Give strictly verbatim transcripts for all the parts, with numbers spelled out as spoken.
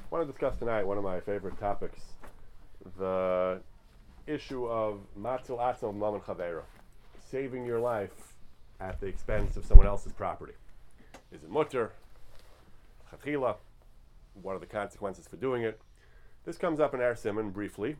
I want to discuss tonight one of my favorite topics, the issue of matzil atzmo maman chaveira, saving your life at the expense of someone else's property. Is it mutter? Chatchila? What are the consequences for doing it? This comes up in Ar Simon briefly.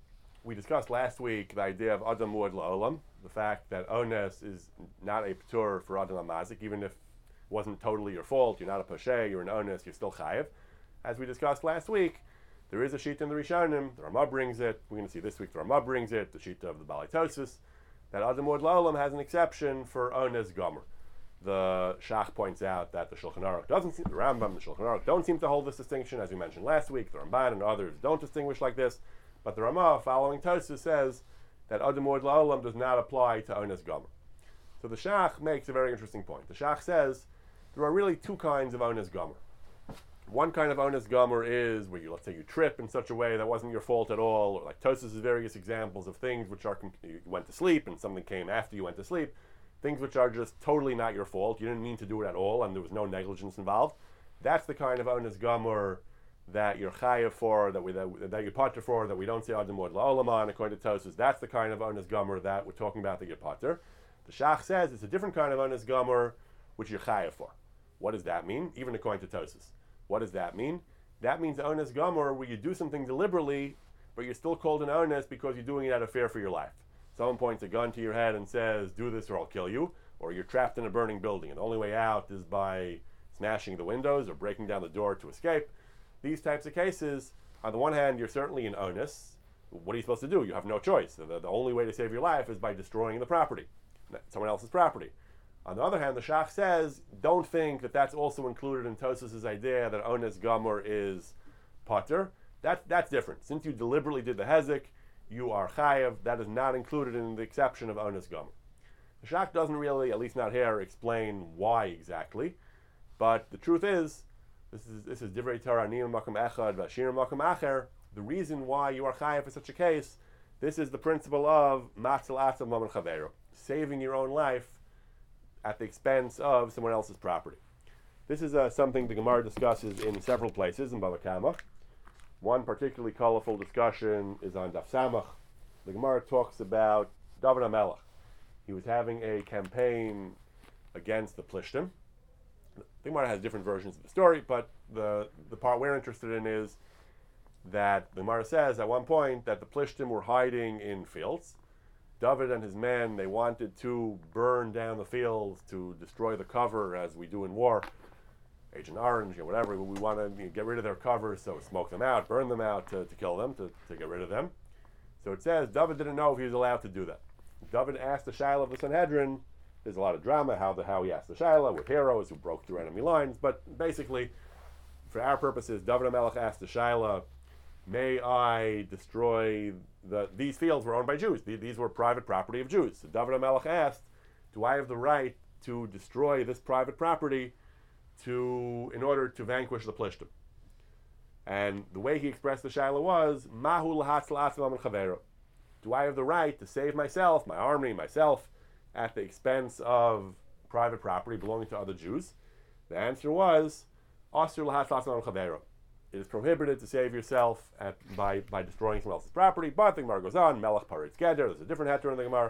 We discussed last week the idea of Adam Muad La'olam, the fact that ones is not a p'tur for Adam HaMazik, even if it wasn't totally your fault, you're not a poshe, you're an ones, you're still chayev. As we discussed last week, there is a sheet in the Rishonim, the Ramah brings it, we're going to see this week the Ramah brings it, the sheet of the Balei Tosfos, that Adam Muad La'olam has an exception for ones gomer. The Shach points out that the Shulchan Aruch doesn't seem, the Rambam, the Shulchan Aruch don't seem to hold this distinction, as we mentioned last week. The Ramban and others don't distinguish like this, but the Ramah, following Tosfos, says that Adam Muad La'olam does not apply to ones gomer. So the Shach makes a very interesting point. The Shach says there are really two kinds of ones gomer. One kind of ones gomer is where you, let's say, you trip in such a way that wasn't your fault at all, or like Tosfos' various examples of things which are you went to sleep and something came after you went to sleep. Things which are just totally not your fault. You didn't mean to do it at all, and there was no negligence involved. That's the kind of ones gomer that you're chayav for, that we that, that you're pater for, that we don't say Adam Muad La'olam on, according to Tosfos. That's the kind of ones gomer that we're talking about that you're pater. The Shach says it's a different kind of ones gomer which you're chayav for. What does that mean? Even according to Tosfos. What does that mean? That means ones gomer where you do something deliberately, but you're still called an ones because you're doing it out of fear for your life. Someone points a gun to your head and says, do this or I'll kill you. Or you're trapped in a burning building and the only way out is by smashing the windows or breaking down the door to escape. These types of cases, on the one hand, you're certainly an onus. What are you supposed to do? You have no choice. The, the only way to save your life is by destroying the property, someone else's property. On the other hand, the Shach says, don't think that that's also included in Tosfos' idea that ones gomer is pater. That, that's different. Since you deliberately did the hezek, you are chayev. That is not included in the exception of ones gomer. The Shach doesn't really, at least not here, explain why exactly. But the truth is, this is this is divrei Torah niyam makom echad v'ashir makom acher. The reason why you are chayev for such a case, this is the principle of matzil atzam maman chaveiro, saving your own life at the expense of someone else's property. This is uh, something the Gemara discusses in several places in Bava Kama. One particularly colorful discussion is on Daf Samach. The Gemara talks about David HaMelech. He was having a campaign against the Plishtim. The Gemara has different versions of the story, but the, the part we're interested in is that the Gemara says at one point that the Plishtim were hiding in fields. David and his men, they wanted to burn down the fields to destroy the cover as we do in war. Agent Orange, or whatever, we want to you know, get rid of their covers, so smoke them out, burn them out to, to kill them, to, to get rid of them. So it says David didn't know if he was allowed to do that. David asked the Shaila of the Sanhedrin. There's a lot of drama how the how he asked the Shaila with heroes who broke through enemy lines, but basically, for our purposes, David HaMelech asked the Shaila, may I destroy the, these fields were owned by Jews. These, these were private property of Jews. So David HaMelech asked, do I have the right to destroy this private property to in order to vanquish the Plishtim? And the way he expressed the Shaila was, Mahu lahatzil atzmam and chaveiro. Do I have the right to save myself, my army, myself, at the expense of private property belonging to other Jews? The answer was, Asur lahatzil atzmam and chaveiro. It is prohibited to save yourself at, by, by destroying someone else's property. But the Gemara goes on, Melech Paritz Geder, there's a different heter in the Gemara,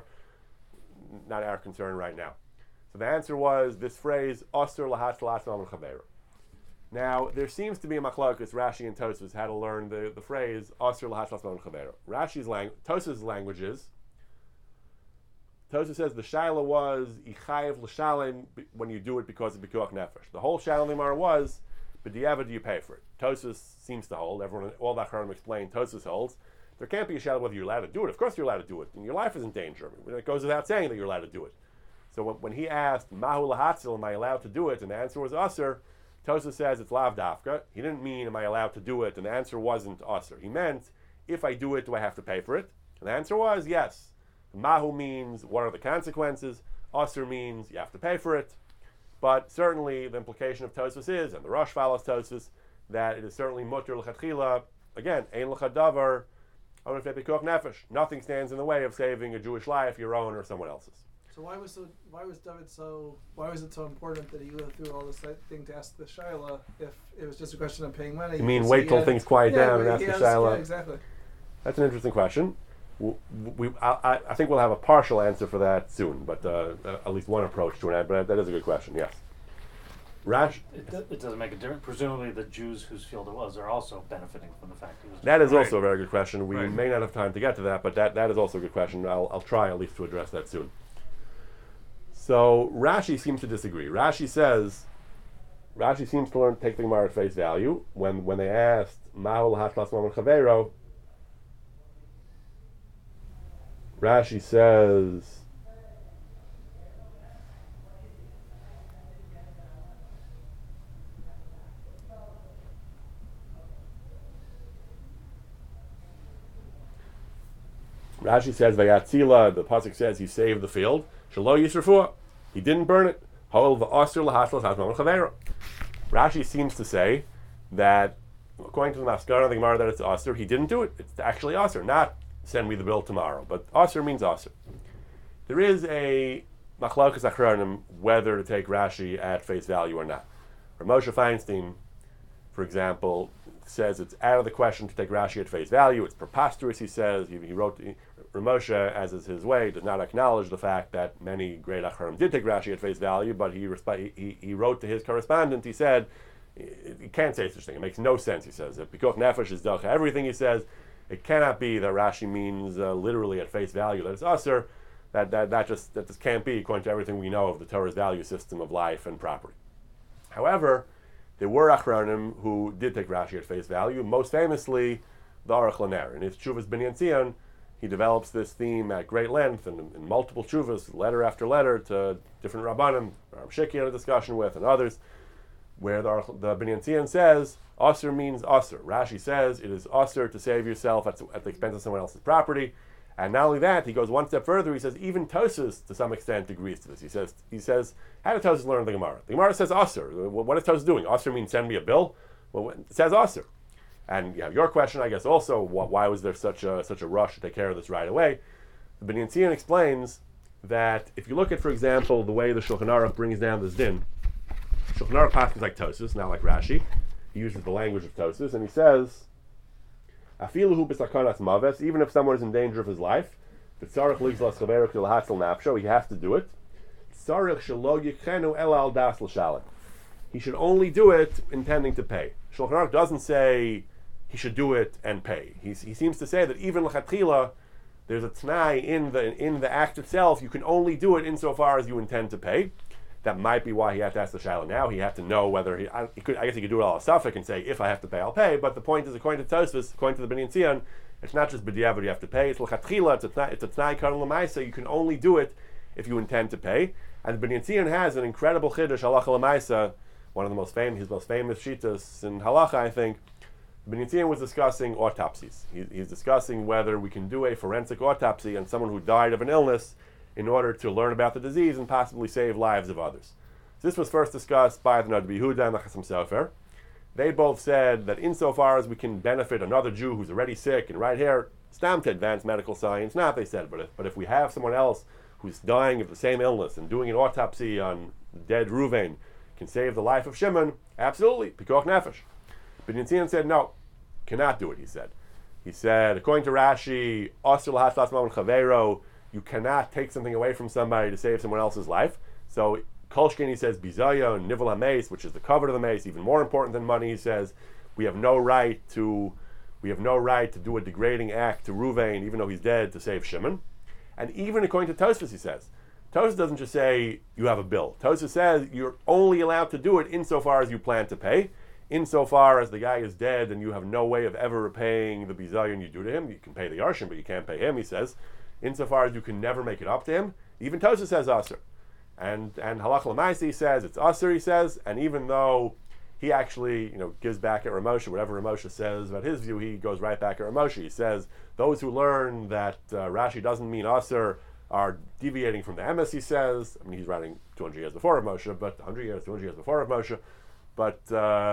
not our concern right now. So the answer was this phrase, Asur lahatzil atzmam and chaveiro. Now, there seems to be a machlokes, Rashi and Tosfos, how to learn the, the phrase, Asur lahatzil atzmam and chaveiro. Rashi's language, Tosfos' languages, Tosfos says the shaila was, Ichayev l'shalem, when you do it because of Pikuach Nefesh. The whole shaila in the Gemara was, B'diavad, do you pay for it? Tosfos seems to hold, everyone, all that Chaim explained, Tosfos holds, there can't be a shaila whether you're allowed to do it. Of course you're allowed to do it, and your life is in danger. I mean, it goes without saying that you're allowed to do it. So when, when he asked, Mahu lahatzil, am I allowed to do it? And the answer was Asur, Tosfos says it's lav dafka. He didn't mean, am I allowed to do it? And the answer wasn't Asur. He meant, if I do it, do I have to pay for it? And the answer was yes. Mahu means, what are the consequences? Asur means, you have to pay for it. But certainly, the implication of Tosfos is, and the Rosh follows Tosfos, that it is certainly mutter l'chatchila. Again, ein l'chad davar, nefesh. Nothing stands in the way of saving a Jewish life, your own or someone else's. So why was so why was David so why was it so important that he went through all this thing to ask the Shaila if it was just a question of paying money? You mean wait till things quiet yeah, down and ask the has, Shaila? Yeah, exactly. That's an interesting question. We, we I, I think we'll have a partial answer for that soon, but uh, at least one approach to it. But that is a good question. Yes. Rash. It, do, it doesn't make a difference. Presumably, the Jews whose field it was are also benefiting from the fact he was. That is right. also a very good question. We right. may not have time to get to that, but that, that is also a good question. I'll I'll try at least to address that soon. So Rashi seems to disagree. Rashi says, Rashi seems to learn to take the Gemara at face value. When when they asked Mahul Hatlas Mammon Chavero, Rashi says. Rashi says, "Vayatzila." The pasuk says he saved the field. Shelo yisrafua. He didn't burn it. Hol va'asur lahaslas hasmam chavera. Rashi seems to say that, according to the Maskara of the Gemara, that it's asur. He didn't do it. It's actually asur, not send me the bill tomorrow. But asur means asur. There is a machlokes achronim whether to take Rashi at face value or not. Rav Moshe Feinstein, for example, says it's out of the question to take Rashi at face value. It's preposterous, he says. He, he wrote, he, Ramosha, as is his way, does not acknowledge the fact that many great Acharim did take Rashi at face value, but he, resp- he, he wrote to his correspondent, he said, you can't say such a thing. It makes no sense, he says. Because Nefesh is Dacha. Everything he says, it cannot be that Rashi means uh, literally at face value that it's Asur. That, that, that, just, that just can't be according to everything we know of the Torah's value system of life and property. However, there were Achronim who did take Rashi at face value, most famously the Aruch LaNer. In his Tshuvas Binyan Tzion, he develops this theme at great length and in, in multiple Tshuvas, letter after letter, to different Rabbanim, Ram Shiki had a discussion with, and others, where the, the Binyan Tzion says, Asur means Asur. Rashi says it is Asur to save yourself at, at the expense of someone else's property. And not only that, he goes one step further. He says even Tosas, to some extent, agrees to this. He says, he says, how did Tosas learn the Gemara? The Gemara says Asur. What is Tosas doing? Asur means send me a bill. Well, it says Asur. And you have your question, I guess, also, why was there such a such a rush to take care of this right away? The Binyan Tzion explains that if you look at, for example, the way the Shulchan Aruch brings down this din, Shulchan Aruch passes like Tosas, not like Rashi. He uses the language of Tosas, and he says, Afiluhu b'sakanas maves, even if someone is in danger of his life, v'tzarich ligzlas chaveruk l'hatzal nafsho, he has to do it. Tzarich shelo yichenu ela al das l'shalim. He should only do it intending to pay. Shulchan Aruch doesn't say he should do it and pay. He, he seems to say that even l'chatchila, there's a t'nai in the in the act itself. You can only do it insofar as you intend to pay. That might be why he had to ask the Shaila now. He had to know whether he, I, he could. I guess he could do it all Suffolk and say, if I have to pay, I'll pay. But the point is, according to Tosfos, according to the Binyan Tzion, it's not just b'diavad you have to pay. It's l'chatchila. It's a t'nai. It's a t'nai karan l'maisa. You can only do it if you intend to pay. And the Binyan Tzion has an incredible chiddush halacha l'maisa, one of the most famous, his most famous shitas in halacha, I think. The Binyan Tzion was discussing autopsies. He, he's discussing whether we can do a forensic autopsy on someone who died of an illness in order to learn about the disease and possibly save lives of others. This was first discussed by the Nod Yehuda and the Chasam Sofer. They both said that insofar as we can benefit another Jew who's already sick and right here, stam to advanced medical science, not they said, but if, but if we have someone else who's dying of the same illness and doing an autopsy on dead Ruvain can save the life of Shimon, absolutely, pikuach nefesh. But Binyan Tzion said, no, cannot do it, he said. He said, according to Rashi, Asur l'haslas mammon chavero, you cannot take something away from somebody to save someone else's life. So, Kolshkin, he says, Bizayon, Nivel HaMeis, which is the cover of the mace, even more important than money, he says, we have no right to we have no right to do a degrading act to Ruvain, even though he's dead, to save Shimon. And even according to Tosfos, he says, Tosfos doesn't just say, you have a bill. Tosfos says, you're only allowed to do it insofar as you plan to pay. Insofar as the guy is dead and you have no way of ever repaying the Bizayon you do to him, you can pay the Yarshin, but you can't pay him, he says. Insofar as you can never make it up to him, even Tosfos says Asur. And and Halach L'maisi says it's Asur, he says, and even though he actually, you know, gives back at Ramosha, whatever Ramosha says about his view, he goes right back at Ramosha. He says, those who learn that uh, Rashi doesn't mean Asur are deviating from the emes, he says. I mean, he's writing two hundred years before Ramosha, but one hundred years, two hundred years before Ramosha, but uh,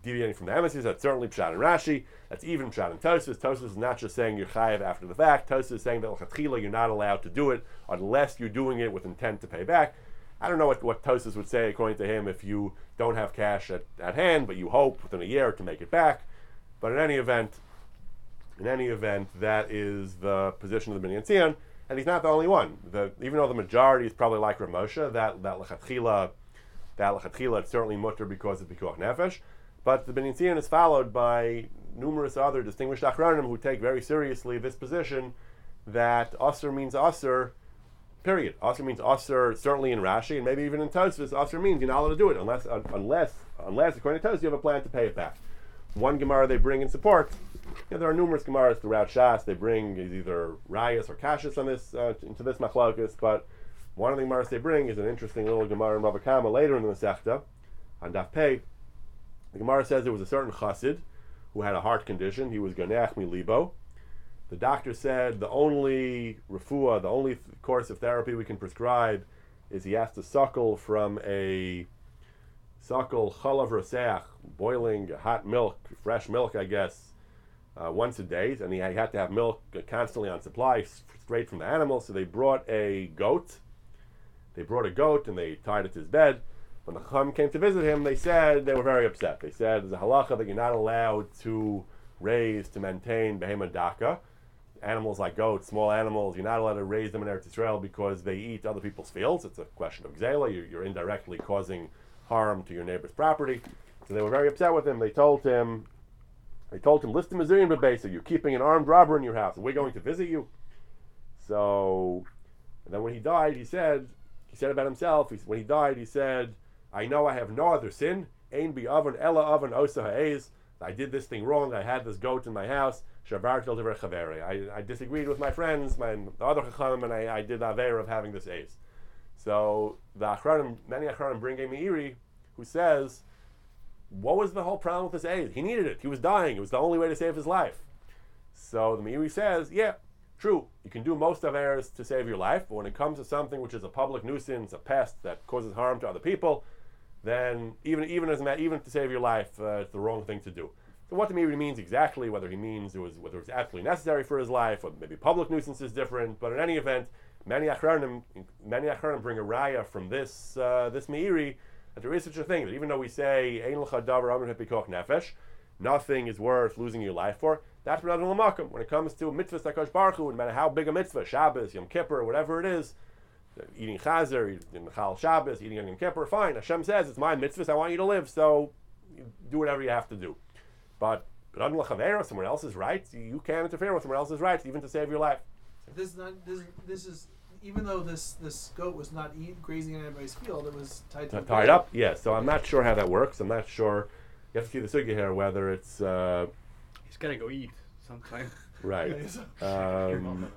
deviating from the emesis. That's certainly Pshat and Rashi. That's even Pshat and Tosfos. Tosfos is not just saying you're chayav after the fact. Tosfos is saying that l'chatchila you're not allowed to do it unless you're doing it with intent to pay back. I don't know what, what Tosfos would say according to him if you don't have cash at, at hand, but you hope within a year to make it back. But in any event, in any event, that is the position of the Binyan Tzion, and he's not the only one. The, even though the majority is probably like Rav Moshe, that that l'chatchila, that l'chatchila, it's certainly mutter because of pikuach nefesh. But the Binyan Tzion is followed by numerous other distinguished achronim who take very seriously this position that asur means asur. Period. Asur means asur, certainly in Rashi, and maybe even in Tosfos, asur means you're not allowed to do it unless, un, unless, unless, according to Tosfos, you have a plan to pay it back. One Gemara they bring in support. You know, there are numerous Gemaras throughout Shas. They bring either Rayas or Kashas on this uh, into this machlokus, but one of the Gemaras they bring is an interesting little Gemara in Bava Kama later in the Masechta on Daf Pei. The Gemara says there was a certain Chassid who had a heart condition. He was Ganech Milibo. The doctor said the only refuah, the only th- course of therapy we can prescribe is he has to suckle from a suckle chalav roseach, boiling hot milk, fresh milk, I guess, uh, once a day. And he had to have milk constantly on supply, s- straight from the animal. So they brought a goat. They brought a goat and they tied it to his bed. When the Chacham came to visit him, they said they were very upset. They said there's a halacha that you're not allowed to raise, to maintain behemoth daka. Animals like goats, small animals, you're not allowed to raise them in Eretz Yisrael because they eat other people's fields. It's a question of gzela. You're, you're indirectly causing harm to your neighbor's property. So they were very upset with him. They told him, they told him, list the Mizurian Bebesa, you're keeping an armed robber in your house, and we're going to visit you. So, and then when he died, he said, he said about himself, he, when he died, he said, I know I have no other sin. Ein bi oven ella oven osa ha'ez. I did this thing wrong. I had this goat in my house. I, I disagreed with my friends, my the other chachamim, and I, I did aver of having this ace. So the achronim, many achronim bring a meiri who says, what was the whole problem with this ace? He needed it. He was dying. It was the only way to save his life. So the meiri says, yeah, true. You can do most averes to save your life, but when it comes to something which is a public nuisance, a pest that causes harm to other people, then even even as even to save your life, uh, it's the wrong thing to do. So what the Meiri means exactly, whether he means it was whether it was absolutely necessary for his life, or maybe public nuisance is different. But in any event, many achronim many achronim bring a raya from this uh, this Meiri that there is such a thing. That even though we say Ein l'cha davar amar hepikoch nefesh, nothing is worth losing your life for. That's not an lamakim. When it comes to mitzvahs Hakadosh Baruch Hu, no matter how big a mitzvah, Shabbos, Yom Kippur, whatever it is, eating chazer, eating Chal Shabbos, eating Yom Kippur, fine. Hashem says it's my mitzvahs. I want you to live, so do whatever you have to do. But someone else's rights, you can't interfere with someone else's rights, even to save your life. This is not this. This is even though this this goat was not eat, grazing in anybody's field, it was tied to. Uh, tied up, yes. Yeah, so I'm not sure how that works. I'm not sure. You have to see the sugya here whether it's. Uh, He's gotta go eat sometime. Right. um,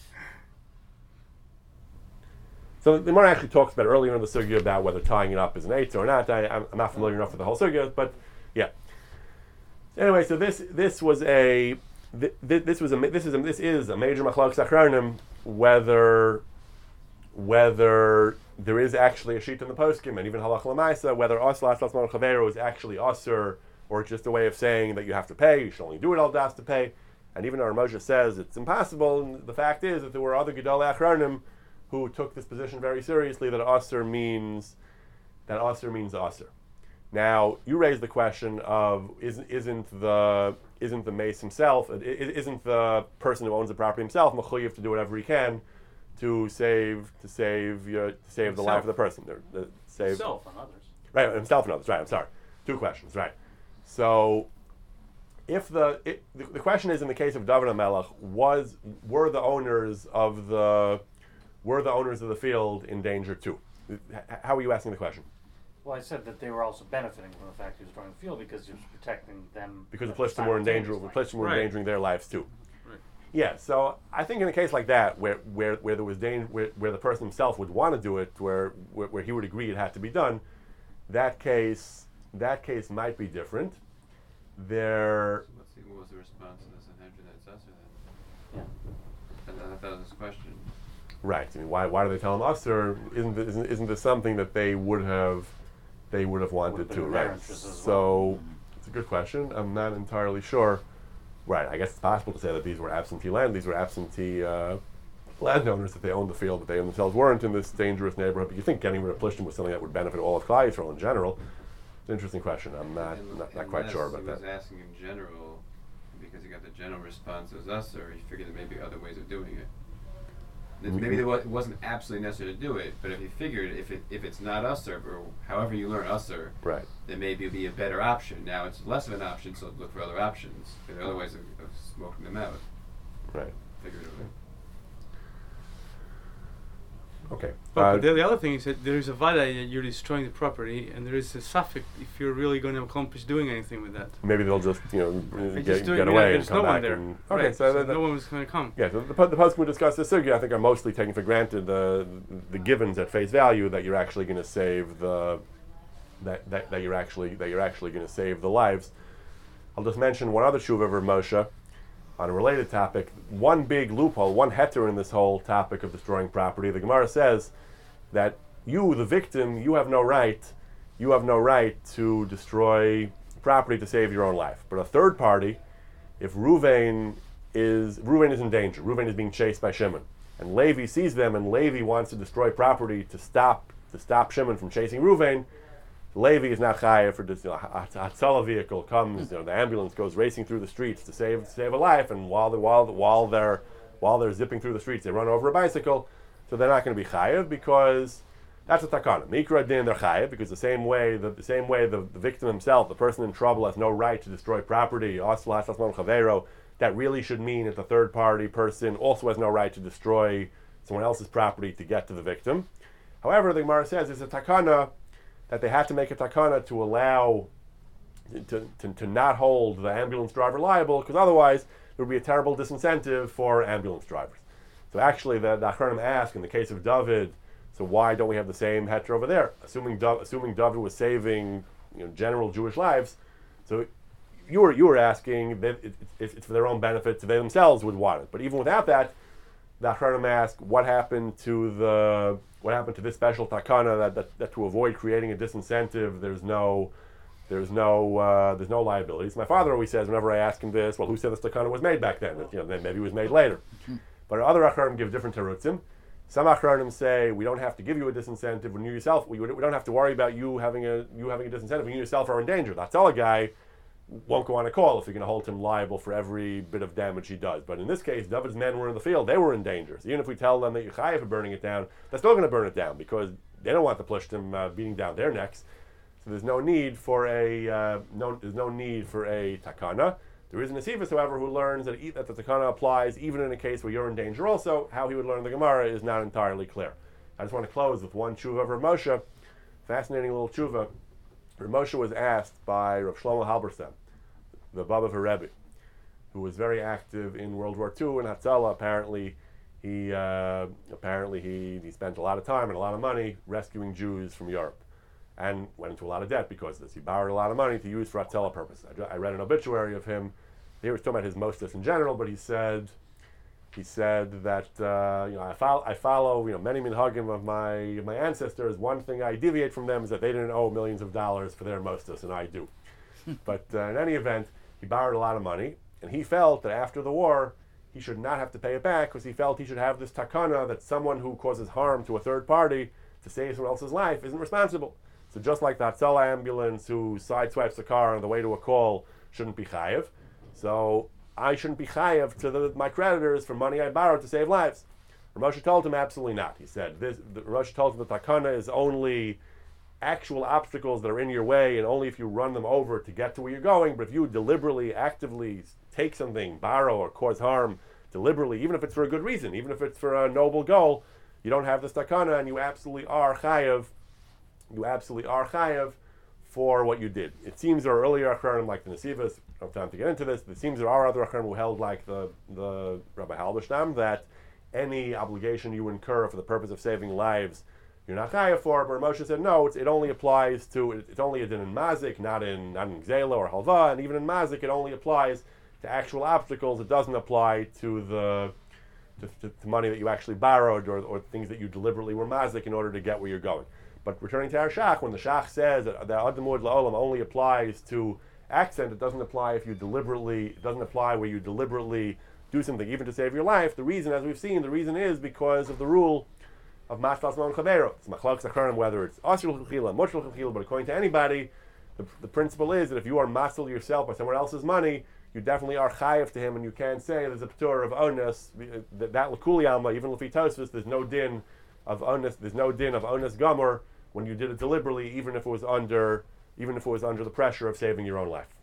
so the Gemara actually talks about earlier in the sugya about whether tying it up is an eitz or not. I, I'm, I'm not familiar enough with the whole sugya, but yeah. Anyway, so this this was a th- th- this was a this is a, this is a major machlokes achronim whether whether there is actually a sheet in the poskim and even halach lemaisa whether oslas lasman chavero is actually osur or it's just a way of saying that you have to pay. You should only do it al das to pay. And even our Moshe says it's impossible. And the fact is that there were other gedolei achronim who took this position very seriously that osur means that osur means osur. Now, you raised the question of isn't, isn't the isn't the mace himself, isn't the person who owns the property himself mechuyev to do whatever he can to save to save your, to save himself. The life of the person, the, the, save himself and others. Right, himself and others. Right, I'm sorry. Two questions. Right. So, if the it, the, the question is in the case of David HaMelech, was were the owners of the were the owners of the field in danger too? How are you asking the question? Well, I said that they were also benefiting from the fact he was destroying the field because he was protecting them. Because the Plishtim were in danger, the Plishtim were right. endangering their lives too. Right. Yeah, so I think in a case like that, where where, where there was danger, where, where the person himself would want to do it, where, where where he would agree it had to be done, that case that case might be different. There. So let's see, what was the response to the Sanhedrin that's us Yeah. then? That, that was his question. Right. I mean, why why do they tell him us, or isn't this, isn't isn't this something that they would have they would have wanted Would have to, been in their right? interest as So It's a good question. I'm not entirely sure. Right, I guess it's possible to say that these were absentee land. These were absentee uh, landowners, that they owned the field, that they themselves weren't in this dangerous neighborhood. But you think getting rid of Plishtim was something that would benefit all of Klal Yisrael in general? It's an interesting question. I'm not Un- not, not quite sure about Unless that. he was asking in general, because he got the general response as us, or he figured there may be other ways of doing it. That Mhm. Maybe there wa- it wasn't absolutely necessary to do it, but if he figured if it if it's not usser, or however you learn usser, Right. then maybe it'd be a better option. Now it's less of an option, so look for other options. There are other ways of, of smoking them out, Right. figuratively. Okay. But Uh, the, the other thing is that there is a vada that you're destroying the property, and there is a suffix if you're really going to accomplish doing anything with that. maybe they'll just, you know, They get, just do it, get you know, away and there's come no back. one there. And, okay, Right, so, that, that, no one's going to come. yeah, so the, the post we discussed this sugya, I think, are mostly taking for granted the the givens at face value that you're actually going to save the that, that, that you're actually that you're actually going to save the lives. I'll just mention one other shuva of Rav Moshe on a related topic. One big loophole, one heter in this whole topic of destroying property. The Gemara says that you, the victim, you have no right, you have no right to destroy property to save your own life. But a third party, if Ruvain is Ruvain is in danger, Ruvain is being chased by Shimon, and Levi sees them, and Levi wants to destroy property to stop to stop Shimon from chasing Ruvain, Levi is not chayav for this. You know, a Hatzalah vehicle comes, you know, the ambulance goes racing through the streets to save to save a life, and while the while while they're while they're zipping through the streets, they run over a bicycle, so they're not going to be chayav because that's a takana. Mikra din they're chayav because the same way the, the same way the, the victim himself, the person in trouble, has no right to destroy property. Aslas asman chavero. That really should mean that the third party person also has no right to destroy someone else's property to get to the victim. However, the Gemara says it's a takana that they have to make a takana to allow to, to, to not hold the ambulance driver liable, because otherwise there would be a terrible disincentive for ambulance drivers. So actually, the, the Achronim ask in the case of David, so why don't we have the same heter over there? Assuming Da- assuming David was saving, you know, general Jewish lives, so you were you were asking that it, it, it's for their own benefit, so they themselves would want it. But even without that, the Achronim ask what happened to the what happened to this special takana that, that, that to avoid creating a disincentive, there's no there's no uh, there's no liabilities. My father always says whenever I ask him this, well, who said this takana was made back then? That, you know, maybe it was made later. But other Achronim give different terutzim. Some Achronim say we don't have to give you a disincentive when you yourself we, we don't have to worry about you having a you having a disincentive when you yourself are in danger. That's all a guy won't go on a call if you're going to hold him liable for every bit of damage he does. But in this case, David's men were in the field; they were in danger. So even if we tell them that you're chayav for burning it down, they're still going to burn it down because they don't want the plishtim uh, beating down their necks. So there's no need for a uh, no. There's no need for a takana. There is an Nesivos, however, who learns that, e- that the takana applies even in a case where you're in danger. Also, how he would learn the Gemara is not entirely clear. I just want to close with one tshuva of Rav Moshe. Fascinating little tshuva. Rav Moshe was asked by Rav Shlomo Halberstam, the Baba of a Rebbe, who was very active in World War Two in Hatzalah. Apparently, he uh, apparently he, he spent a lot of time and a lot of money rescuing Jews from Europe, and went into a lot of debt because of this. He borrowed a lot of money to use for Hatzalah purposes. I, I read an obituary of him. He was talking about his mostas in general, but he said he said that uh, you know I follow I follow you know many minhagim of my of my ancestors. One thing I deviate from them is that they didn't owe millions of dollars for their mostas, and I do. But uh, in any event, he borrowed a lot of money, and he felt that after the war, he should not have to pay it back because he felt he should have this takana that someone who causes harm to a third party to save someone else's life isn't responsible. So just like the Hatzalah ambulance who sideswipes the car on the way to a call shouldn't be chayav, so I shouldn't be chayav to the, my creditors for money I borrowed to save lives. Rav Moshe told him absolutely not. He said this. The, Rav Moshe told him the takana is only actual obstacles that are in your way, and only if you run them over to get to where you're going. But if you deliberately, actively take something, borrow or cause harm deliberately, even if it's for a good reason, even if it's for a noble goal, you don't have this takana, and you absolutely are chayav. You absolutely are chayav for what you did. It seems there are earlier achronim like the Nesivos. I don't have time to get into this. But it seems there are other achronim who held like the the Rabbi Halberstam that any obligation you incur for the purpose of saving lives, you're not chayav for. But Moshe said no. It's, it only applies to. It, it's only a din in mazik, not in not in gzela or halva, and even in mazik, it only applies to actual obstacles. It doesn't apply to the to, to, to money that you actually borrowed or or things that you deliberately were mazik in order to get where you're going. But returning to our shach, when the shach says that the adamud la'olam only applies to accent, it doesn't apply if you deliberately, it doesn't apply where you deliberately do something even to save your life. The reason, as we've seen, the reason is because of the rule of Mashtal Zman Chavero. It's Machlok Zakarim, whether it's Asr L'Chilchila, Mush L'Chilchila, but according to anybody, the, the principle is that if you are masel yourself by someone else's money, you definitely are chayiv to him, and you can't say there's a p'tur of onus, that, that L'Kuli Alma, even L'Fi Tosfos, there's no din of onus, there's no din of onus gomer when you did it deliberately, even if it was under, even if it was under the pressure of saving your own life.